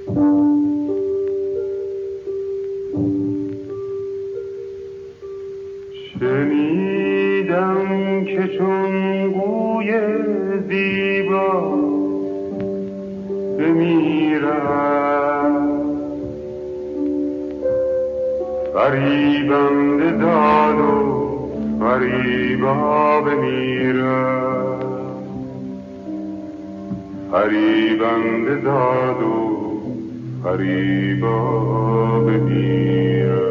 شنیدم که چون گوی زیبا بمیرد فریبنده داد و فریبا بمیرد فریبنده داد و فریبا بمیرد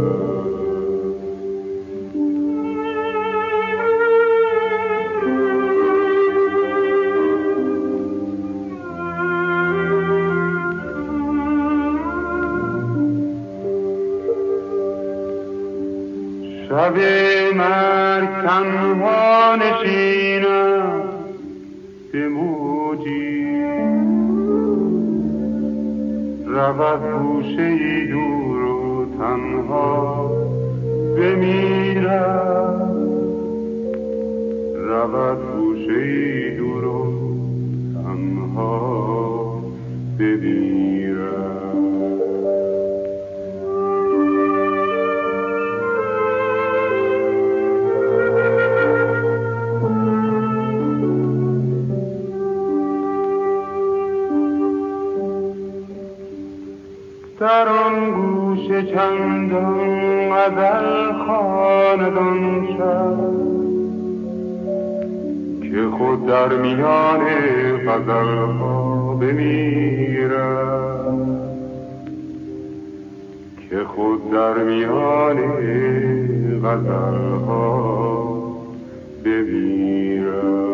شب مرگ تنها نشینم به موجی رود گوشه‌ای دور و تنها بمیرد رود گوشه‌ای دور و تنها بمیرد در آن گوشه چندان غزل خواندان شد که خود در میان غزل‌ها بمیرد که خود در میان غزل‌ها بمیرد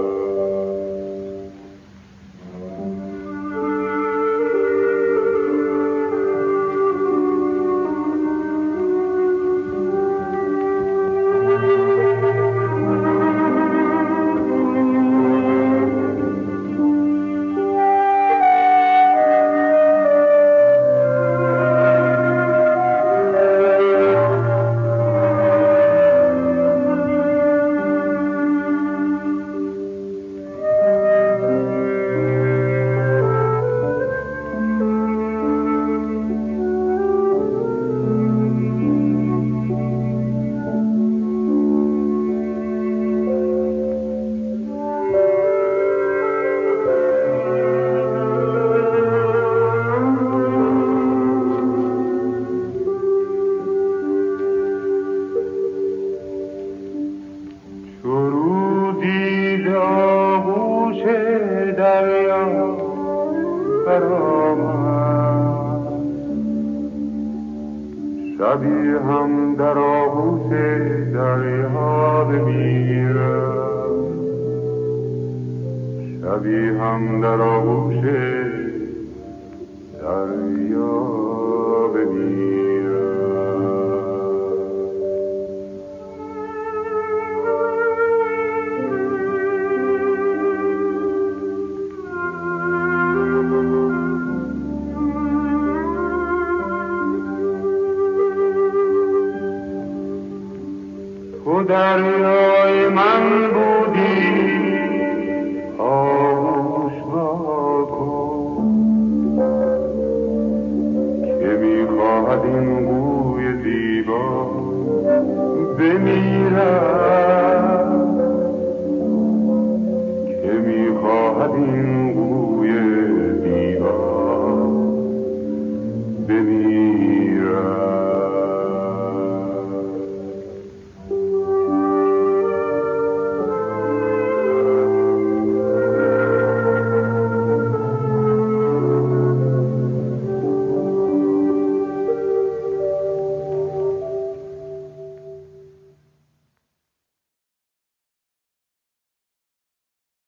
شبی هم در آغوش دریا بمیرد شبی هم در آغوش دریا بمیرد تو دریای من بودی آغوش با کن که میخواهد این گوی زیبا بمیرد که میخواهد این گوی